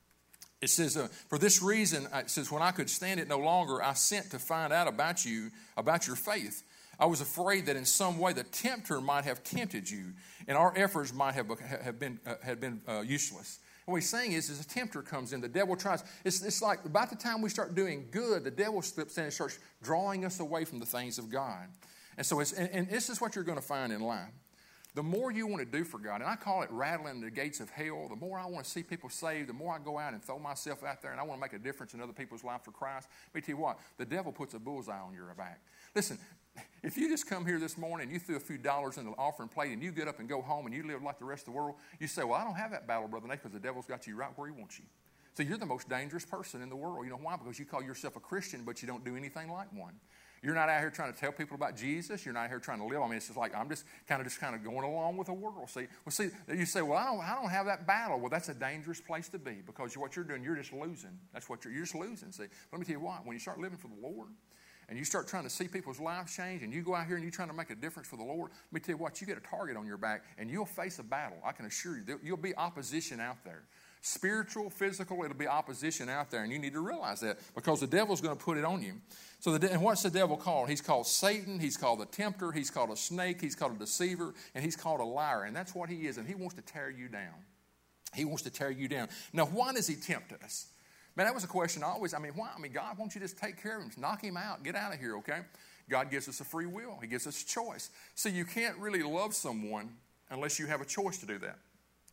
It says, uh, for this reason, it says, when I could stand it no longer, I sent to find out about you, about your faith. I was afraid that in some way the tempter might have tempted you, and our efforts might have, have been, uh, had been uh, useless. And what he's saying is, as a tempter comes in, the devil tries. It's, it's like about the time we start doing good, the devil slips in and starts drawing us away from the things of God. And so, it's, and, and this is what you're going to find in life. The more you want to do for God, and I call it rattling the gates of hell, the more I want to see people saved, the more I go out and throw myself out there and I want to make a difference in other people's life for Christ. Let me tell you what, the devil puts a bullseye on your back. Listen, if you just come here this morning and you threw a few dollars in the offering plate and you get up and go home and you live like the rest of the world, you say, well, I don't have that battle, Brother Nate, because the devil's got you right where he wants you. So you're the most dangerous person in the world. You know why? Because you call yourself a Christian, but you don't do anything like one. You're not out here trying to tell people about Jesus. You're not out here trying to live. I mean, it's just like I'm just kind of just kind of going along with the world. See, well, see, you say, well, I don't, I don't have that battle. Well, that's a dangerous place to be because what you're doing, you're just losing. That's what you're, you're just losing. See, but let me tell you what. When you start living for the Lord, and you start trying to see people's lives change, and you go out here and you're trying to make a difference for the Lord, let me tell you what, you get a target on your back, and you'll face a battle. I can assure you, you'll be opposition out there. Spiritual, physical, it'll be opposition out there, and you need to realize that because the devil's going to put it on you. So, the, and what's the devil called? He's called Satan, he's called the tempter, he's called a snake, he's called a deceiver, and he's called a liar, and that's what he is, and he wants to tear you down. He wants to tear you down. Now, why does he tempt us? Man, that was a question I always, I mean, why? I mean, God, won't you just take care of him? Knock him out. Get out of here, okay? God gives us a free will. He gives us a choice. See, you can't really love someone unless you have a choice to do that.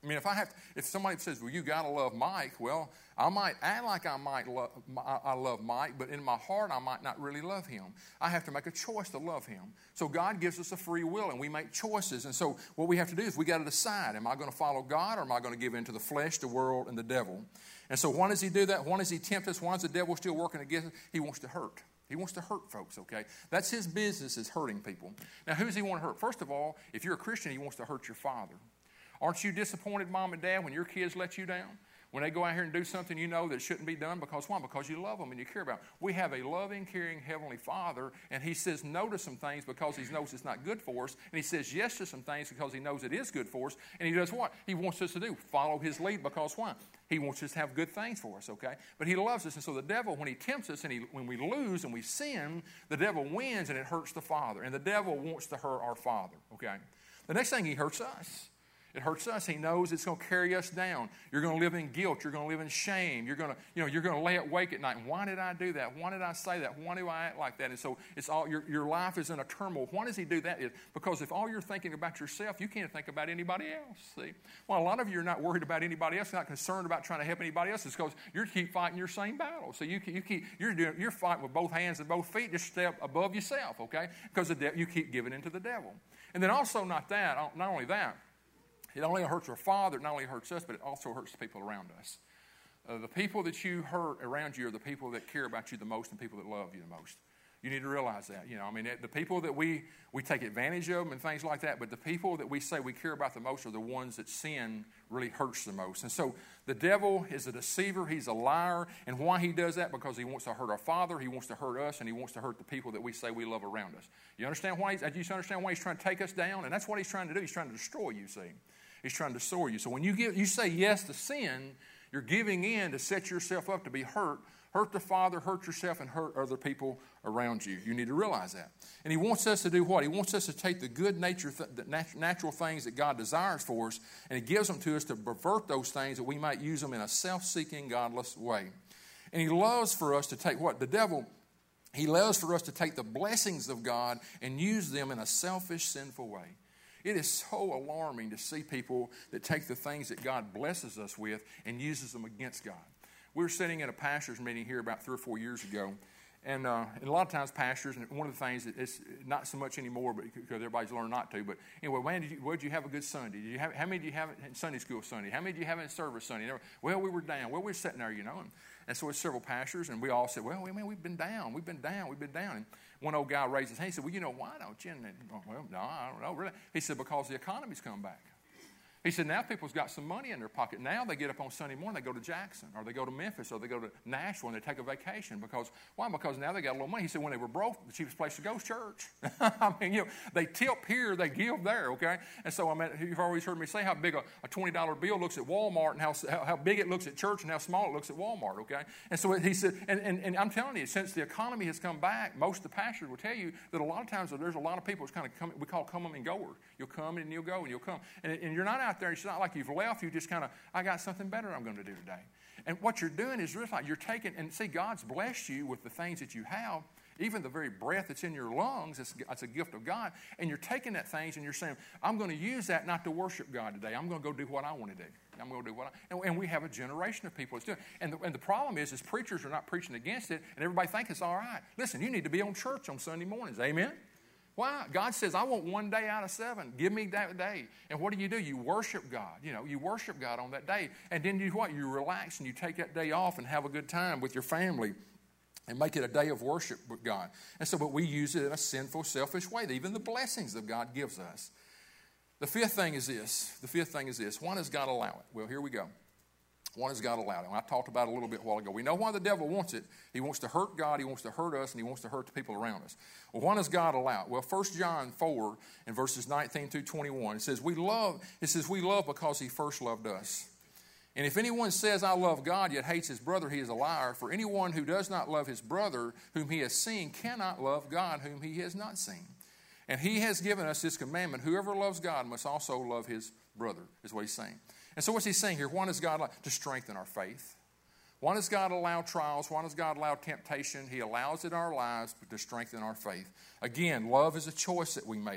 I mean, if I have, to, if somebody says, well, you got to love Mike, well, I might act like I might love, I love Mike, but in my heart, I might not really love him. I have to make a choice to love him. So God gives us a free will, and we make choices. And so what we have to do is we got to decide, am I going to follow God, or am I going to give in to the flesh, the world, and the devil? And so why does he do that? Why does he tempt us? Why is the devil still working against us? He wants to hurt. He wants to hurt folks, okay? That's his business, is hurting people. Now, who does he want to hurt? First of all, if you're a Christian, he wants to hurt your father. Aren't you disappointed, Mom and Dad, when your kids let you down? When they go out here and do something you know that shouldn't be done? Because why? Because you love them and you care about them. We have a loving, caring Heavenly Father, and he says no to some things because he knows it's not good for us, and he says yes to some things because he knows it is good for us, and he does what? He wants us to do, follow his lead, because why? He wants us to have good things for us, okay? But he loves us, and so the devil, when he tempts us and he, when we lose and we sin, the devil wins and it hurts the Father, and the devil wants to hurt our Father, okay? The next thing, he hurts us. It hurts us. He knows it's going to carry us down. You're going to live in guilt. You're going to live in shame. You're going to, you know, you're going to lay awake at night. Why did I do that? Why did I say that? Why do I act like that? And so it's all your, your life is in a turmoil. Why does he do that? It's because if all you're thinking about yourself, you can't think about anybody else. See? Well, a lot of you are not worried about anybody else. You're not concerned about trying to help anybody else. It's because you keep fighting your same battle. So you, you keep you're doing you're fighting with both hands and both feet. Just step above yourself, okay? Because the de- you keep giving in to the devil. And then also not that, not only that. It not only hurts our Father, it not only hurts us, but it also hurts the people around us. Uh, the people that you hurt around you are the people that care about you the most and people that love you the most. You need to realize that. You know, I mean, the people that we, we take advantage of and things like that, but the people that we say we care about the most are the ones that sin really hurts the most. And so the devil is a deceiver. He's a liar. And why he does that? Because he wants to hurt our Father, he wants to hurt us, and he wants to hurt the people that we say we love around us. You understand why he's, do you understand why he's trying to take us down? And that's what he's trying to do. He's trying to destroy you, see. He's trying to destroy you. So when you give, you say yes to sin, you're giving in to set yourself up to be hurt. Hurt the Father, hurt yourself, and hurt other people around you. You need to realize that. And he wants us to do what? He wants us to take the good nature, the natural things that God desires for us, and he gives them to us to pervert those things that we might use them in a self-seeking, godless way. And he loves for us to take what? The devil, he loves for us to take the blessings of God and use them in a selfish, sinful way. It is so alarming to see people that take the things that God blesses us with and uses them against God. We were sitting at a pastor's meeting here about three or four years ago, and, uh, and a lot of times pastors, and one of the things that it's not so much anymore, but because everybody's learned not to. But anyway, man, did you, well, did you have a good Sunday? Did you have, how many did you have in Sunday school Sunday? How many did you have in service Sunday? Well, we were down. Well, we were sitting there, you know, and, and so it's several pastors, and we all said, well, man, we've been down, we've been down, we've been down. And one old guy raised his hand. He said, well, you know, why don't you? And then, well, no, I don't know, really. He said, because the economy's come back. He said, now people's got some money in their pocket. Now they get up on Sunday morning, they go to Jackson, or they go to Memphis, or they go to Nashville, and they take a vacation. Because, why? Because now they got a little money. He said, when they were broke, the cheapest place to go is church. I mean, you know, they tip here, they give there, okay? And so, I mean, you've always heard me say how big a, a twenty dollar bill looks at Walmart, and how, how big it looks at church, and how small it looks at Walmart, okay? And so he said, and, and, and I'm telling you, since the economy has come back, most of the pastors will tell you that a lot of times there's a lot of people, it's kind of come, we call come and goers. You'll come and you'll go and you'll come. And, and you're not out there, it's not like you've left, you just kind of, I got something better I'm going to do today. And what you're doing is really like you're taking, and see, God's blessed you with the things that you have, even the very breath that's in your lungs, it's, it's a gift of God, and you're taking that things and you're saying, I'm going to use that not to worship God today. I'm going to go do what I want to do. I'm going to do what I, and, and we have a generation of people that's doing it. And the, and the problem is, is preachers are not preaching against it, and everybody thinks it's all right. Listen, you need to be on church on Sunday mornings. Amen? Why? God says, I want one day out of seven. Give me that day. And what do you do? You worship God. You know, you worship God on that day. And then you what? You relax and you take that day off and have a good time with your family and make it a day of worship with God. And so, but we use it in a sinful, selfish way. Even the blessings that God gives us. The fifth thing is this. The fifth thing is this. Why does God allow it? Well, here we go. Why does God allow it? And I talked about it a little bit a while ago. We know why the devil wants it. He wants to hurt God, he wants to hurt us, and he wants to hurt the people around us. Well, why does God allow it? Well, First John four in verses nineteen through twenty-one, it says, we love, it says, we love because he first loved us. And if anyone says, I love God, yet hates his brother, he is a liar. For anyone who does not love his brother whom he has seen cannot love God whom he has not seen. And he has given us this commandment, whoever loves God must also love his brother, is what he's saying. And so what's he saying here? Why does God allow? To strengthen our faith. Why does God allow trials? Why does God allow temptation? He allows it in our lives to strengthen our faith. Again, love is a choice that we make.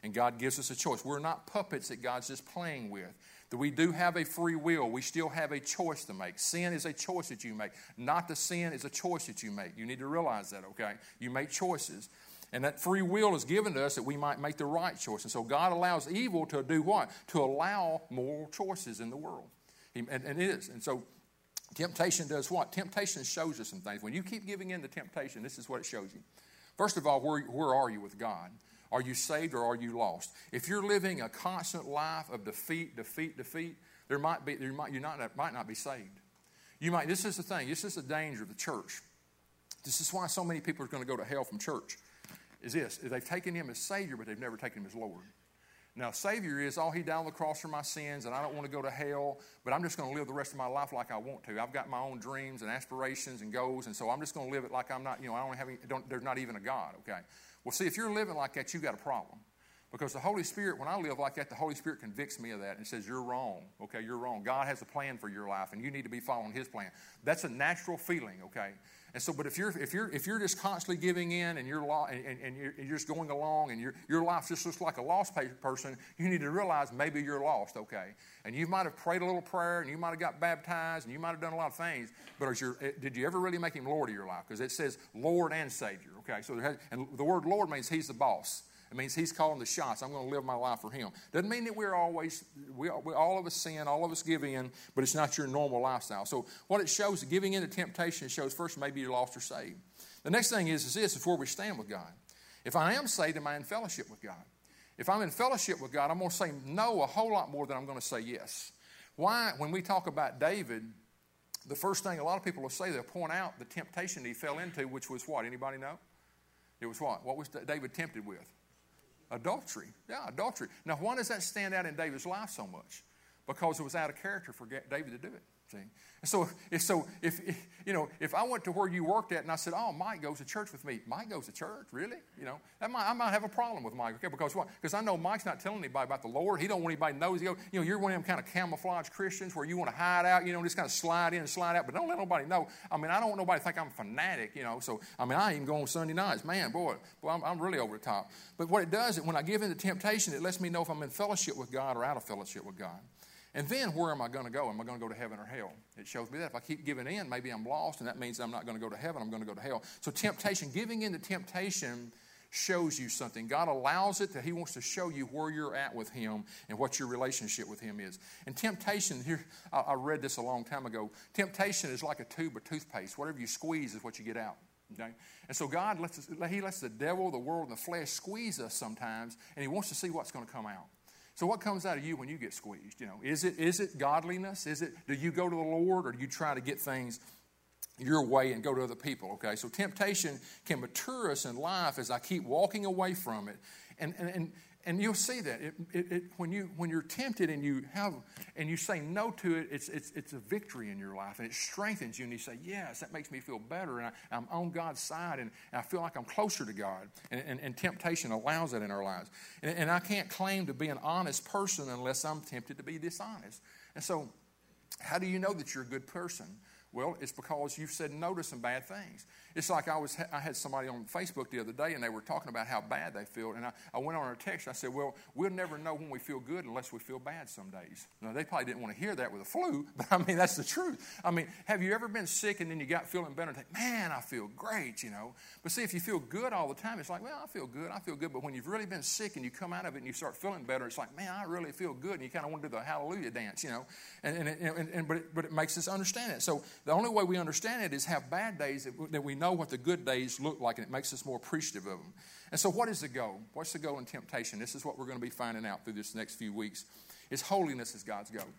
And God gives us a choice. We're not puppets that God's just playing with. That we do have a free will. We still have a choice to make. Sin is a choice that you make. Not to sin is a choice that you make. You need to realize that, okay? You make choices. And that free will is given to us that we might make the right choice. And so God allows evil to do what? To allow moral choices in the world. He, and, and it is. And so temptation does what? Temptation shows us some things. When you keep giving in to temptation, this is what it shows you. First of all, where, where are you with God? Are you saved or are you lost? If you're living a constant life of defeat, defeat, defeat, there might be there might you not might not be saved. You might. This is the thing. This is the danger of the church. This is why so many people are going to go to hell from church. Is this? Is they've taken Him as Savior, but they've never taken Him as Lord. Now, Savior is, oh, He died on the cross for my sins, and I don't want to go to hell, but I'm just going to live the rest of my life like I want to. I've got my own dreams and aspirations and goals, and so I'm just going to live it like I'm not, you know, I don't have any, don't, there's not even a God, okay? Well, see, if you're living like that, you've got a problem. Because the Holy Spirit, when I live like that, the Holy Spirit convicts me of that and says, you're wrong, okay, you're wrong. God has a plan for your life, and you need to be following His plan. That's a natural feeling, okay? And so, but if you're if you're if you're just constantly giving in and you're lo- and, and you're, you're just going along and your your life just looks like a lost person, you need to realize maybe you're lost, okay? And you might have prayed a little prayer and you might have got baptized and you might have done a lot of things, but is your, did you ever really make Him Lord of your life? Because it says Lord and Savior, okay? So there has, and the word Lord means He's the boss. It means He's calling the shots. I'm going to live my life for Him. Doesn't mean that we're always, we, we all of us sin, all of us give in, but it's not your normal lifestyle. So what it shows, giving in to temptation, it shows first maybe you're lost or saved. The next thing is, is this, is where we stand with God. If I am saved, am I in fellowship with God? If I'm in fellowship with God, I'm going to say no a whole lot more than I'm going to say yes. Why? When we talk about David, the first thing a lot of people will say, they'll point out the temptation he fell into, which was what? Anybody know? It was what? What was David tempted with? Adultery. Yeah, adultery. Now, why does that stand out in David's life so much? Because it was out of character for David to do it. See? And so, if, so if, if you know, if I went to where you worked at and I said, "Oh, Mike goes to church with me," Mike goes to church, really? You know, that might, I might have a problem with Mike. Okay, because what? Because I know Mike's not telling anybody about the Lord. He don't want anybody to know. He go, you know, you're one of them kind of camouflage Christians where you want to hide out, you know, just kind of slide in and slide out, but don't let nobody know. I mean, I don't want nobody to think I'm a fanatic, you know. So, I mean, I ain't even go on Sunday nights, man, boy, boy, I'm, I'm really over the top. But what it does is when I give in to temptation, it lets me know if I'm in fellowship with God or out of fellowship with God. And then where am I going to go? Am I going to go to heaven or hell? It shows me that. If I keep giving in, maybe I'm lost, and that means I'm not going to go to heaven. I'm going to go to hell. So temptation, giving in to temptation shows you something. God allows it that He wants to show you where you're at with Him and what your relationship with Him is. And temptation, here, I, I read this a long time ago. Temptation is like a tube of toothpaste. Whatever you squeeze is what you get out. Okay? And so God lets us, He lets the devil, the world, and the flesh squeeze us sometimes, and He wants to see what's going to come out. So what comes out of you when you get squeezed? You know, is it is it godliness? Is it, do you go to the Lord, or do you try to get things your way and go to other people? Okay, so temptation can mature us in life as I keep walking away from it, and and and, and you'll see that it, it, it, when you when you're tempted and you have and you say no to it, it's it's it's a victory in your life, and it strengthens you, and you say, yes, that makes me feel better, and I, I'm on God's side, and, and I feel like I'm closer to God, and, and, and temptation allows that in our lives, and, and I can't claim to be an honest person unless I'm tempted to be dishonest. And so how do you know that you're a good person? Well, it's because you've said no to some bad things. It's like I was, I had somebody on Facebook the other day, and they were talking about how bad they feel. And I, I went on a text. I said, well, we'll never know when we feel good unless we feel bad some days. Now, they probably didn't want to hear that with a flu, but I mean, that's the truth. I mean, have you ever been sick and then you got feeling better and think, man, I feel great, you know? But see, if you feel good all the time, it's like, well, I feel good, I feel good. But when you've really been sick and you come out of it and you start feeling better, it's like, man, I really feel good. And you kind of want to do the hallelujah dance, you know? And, and, and, and but, it, but it makes us understand it. So the only way we understand it is have bad days that, that we know what the good days look like, and it makes us more appreciative of them. And so what is the goal? What's the goal in temptation? This is what we're going to be finding out through this next few weeks. Is holiness is God's goal.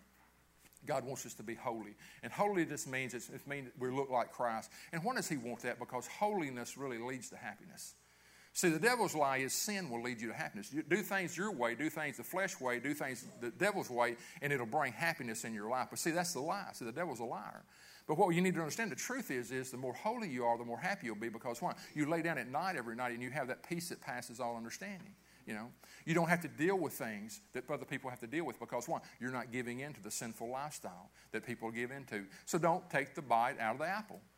God wants us to be holy. And holy just means it's, it means we look like Christ. And why does He want that? Because holiness really leads to happiness. See, the devil's lie is sin will lead you to happiness. You do things your way, do things the flesh way, do things the devil's way, and it'll bring happiness in your life. But see, that's the lie. See, the devil's a liar. But what you need to understand, the truth is, is the more holy you are, the more happy you'll be, because why? You lay down at night every night and you have that peace that passes all understanding. You know, you don't have to deal with things that other people have to deal with, because one, you're not giving in to the sinful lifestyle that people give into. So don't take the bite out of the apple.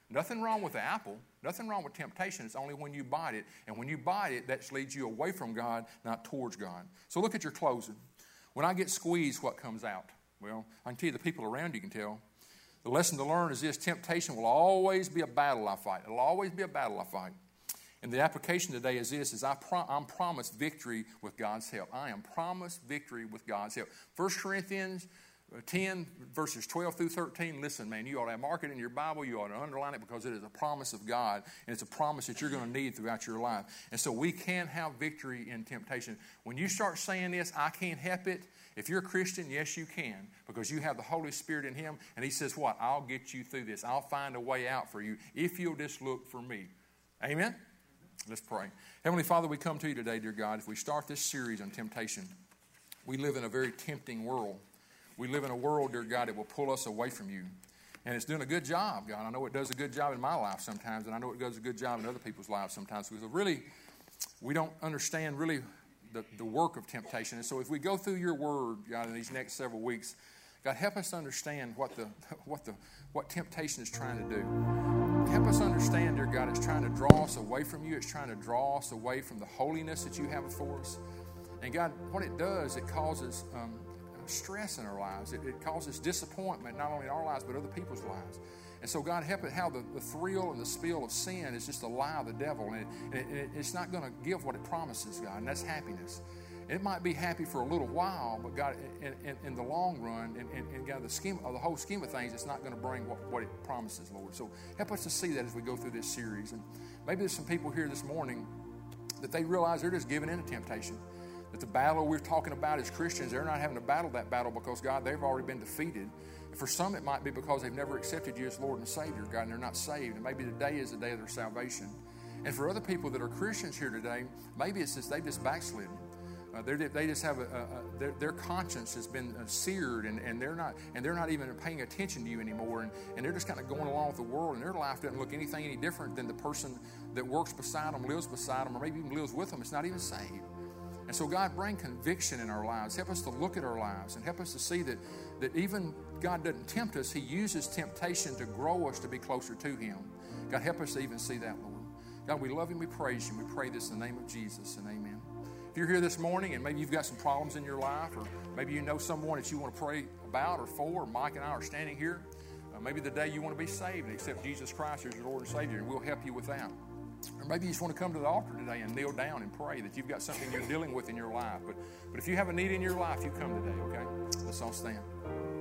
Nothing wrong with the apple. Nothing wrong with temptation. It's only when you bite it. And when you bite it, that leads you away from God, not towards God. So look at your closing. When I get squeezed, what comes out? Well, I can tell you the people around you can tell. The lesson to learn is this: temptation will always be a battle I fight. It'll always be a battle I fight. And the application today is this, is I pro- I'm promised victory with God's help. I am promised victory with God's help. First Corinthians ten, verses twelve through thirteen. Listen, man, you ought to mark it in your Bible. You ought to underline it because it is a promise of God. And it's a promise that you're going to need throughout your life. And so we can have victory in temptation. When you start saying this, I can't help it. If you're a Christian, yes, you can, because you have the Holy Spirit in Him. And He says what? I'll get you through this. I'll find a way out for you if you'll just look for me. Amen? Let's pray. Heavenly Father, we come to you today, dear God. If we start this series on temptation, we live in a very tempting world. We live in a world, dear God, that will pull us away from you. And it's doing a good job, God. I know it does a good job in my life sometimes, and I know it does a good job in other people's lives sometimes. Because really, we don't understand really the, the work of temptation. And so if we go through your word, God, in these next several weeks, God, help us to understand what the what the what temptation is trying to do. Help us understand, dear God, it's trying to draw us away from you. It's trying to draw us away from the holiness that you have for us. And God, what it does, it causes um, stress in our lives. It, it causes disappointment, not only in our lives, but other people's lives. And so, God, help it how the, the thrill and the spill of sin is just a lie of the devil. And, it, and it, it's not going to give what it promises, God, and that's happiness. It might be happy for a little while, but God, in, in, in the long run, and, and, and God, the scheme, of the whole scheme of things, it's not going to bring what, what it promises, Lord. So help us to see that as we go through this series. And maybe there's some people here this morning that they realize they're just giving in to temptation. That the battle we're talking about as Christians, they're not having to battle that battle because, God, they've already been defeated. And for some, it might be because they've never accepted you as Lord and Savior, God, and they're not saved. And maybe today is the day of their salvation. And for other people that are Christians here today, maybe it's just they've just backslidden. Uh, they just have a, a, a their, their conscience has been uh, seared, and, and they're not and they're not even paying attention to you anymore, and, and they're just kind of going along with the world, and their life doesn't look anything any different than the person that works beside them, lives beside them, or maybe even lives with them. It's not even saved. And so, God, bring conviction in our lives. Help us to look at our lives and help us to see that, that even God doesn't tempt us. He uses temptation to grow us to be closer to Him. God, help us to even see that, Lord. God, we love you and we praise you. We pray this in the name of Jesus, and amen. If you're here this morning and maybe you've got some problems in your life, or maybe you know someone that you want to pray about or for, Mike and I are standing here. Uh, maybe the day you want to be saved and accept Jesus Christ as your Lord and Savior, and we'll help you with that. Or maybe you just want to come to the altar today and kneel down and pray that you've got something you're dealing with in your life. But, but if you have a need in your life, you come today, okay? Let's all stand.